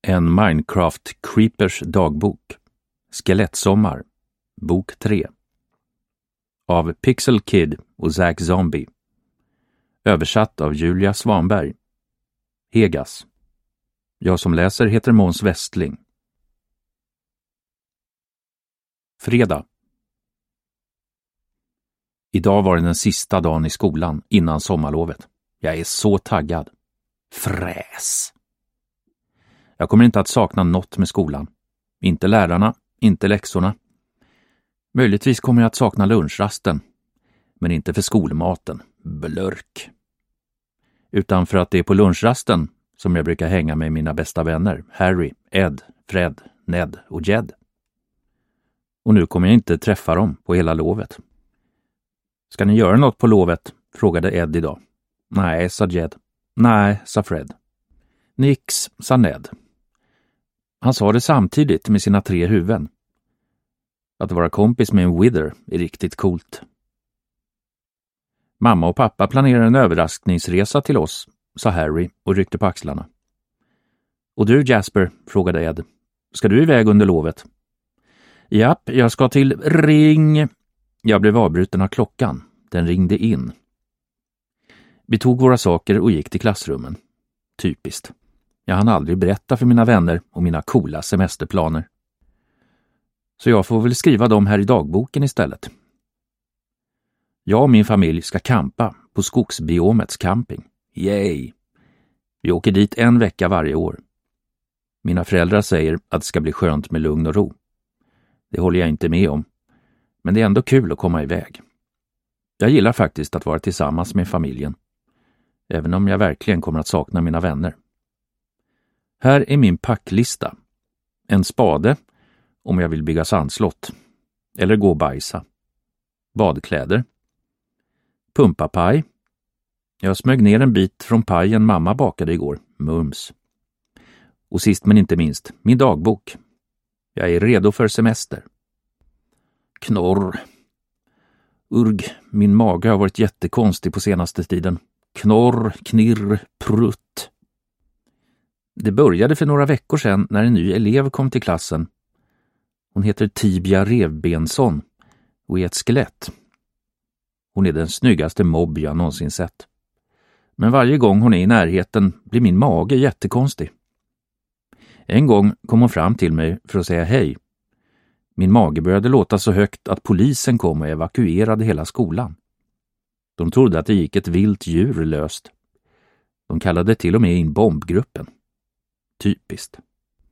En Minecraft-creepers dagbok. Skelettsommar. Bok 3. Av Pixel Kid och Zack Zombie. Översatt av Julia Svanberg. Hegas. Jag som läser heter Måns Westling. Fredag. Idag var det den sista dagen i skolan innan sommarlovet. Jag är så taggad. Fräs! Jag kommer inte att sakna något med skolan. Inte lärarna, inte läxorna. Möjligtvis kommer jag att sakna lunchrasten. Men inte för skolmaten. Blörk. Utan för att det är på lunchrasten som jag brukar hänga med mina bästa vänner. Harry, Ed, Fred, Ned och Jed. Och nu kommer jag inte träffa dem på hela lovet. Ska ni göra något på lovet? Frågade Ed idag. Nej, sa Jed. Nej, sa Fred. Nix, sa Ned. Han sa det samtidigt med sina 3 huvuden. Att vara kompis med en wither är riktigt coolt. Mamma och pappa planerar en överraskningsresa till oss, sa Harry och ryckte på axlarna. Och du, Jasper, frågade Ed. Ska du iväg under lovet? Japp, jag ska till ring. Jag blev avbruten av klockan. Den ringde in. Vi tog våra saker och gick till klassrummen. Typiskt. Jag hann aldrig berätta för mina vänner om mina coola semesterplaner. Så jag får väl skriva dem här i dagboken istället. Jag och min familj ska campa på skogsbiomets camping. Yay! Vi åker dit 1 vecka varje år. Mina föräldrar säger att det ska bli skönt med lugn och ro. Det håller jag inte med om. Men det är ändå kul att komma iväg. Jag gillar faktiskt att vara tillsammans med familjen. Även om jag verkligen kommer att sakna mina vänner. Här är min packlista. En spade, om jag vill bygga sandslott. Eller gå och bajsa. Badkläder. Pumpapaj. Jag smög ner en bit från pajen mamma bakade igår. Mums. Och sist men inte minst, min dagbok. Jag är redo för semester. Knorr. Urg, min mage har varit jättekonstig på senaste tiden. Knorr, knirr, prutt. Det började för några veckor sedan när en ny elev kom till klassen. Hon heter Tibia Revbensson och är ett skelett. Hon är den snyggaste mobb jag någonsin sett. Men varje gång hon är i närheten blir min mage jättekonstig. En gång kom hon fram till mig för att säga hej. Min mage började låta så högt att polisen kom och evakuerade hela skolan. De trodde att det gick ett vilt djur löst. De kallade till och med in bombgruppen. Typiskt.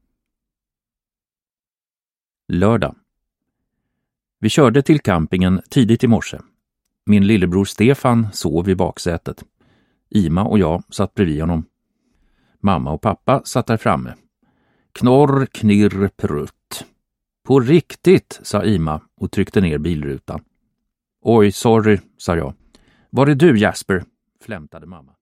Lördag. Vi körde till campingen tidigt i morse. Min lillebror Stefan sov i baksätet. Ima och jag satt bredvid honom. Mamma och pappa satt där framme. Knorr, knirr, prutt. På riktigt, sa Ima och tryckte ner bilrutan. Oj, sorry, sa jag. Var är du, Jasper? Flämtade mamma.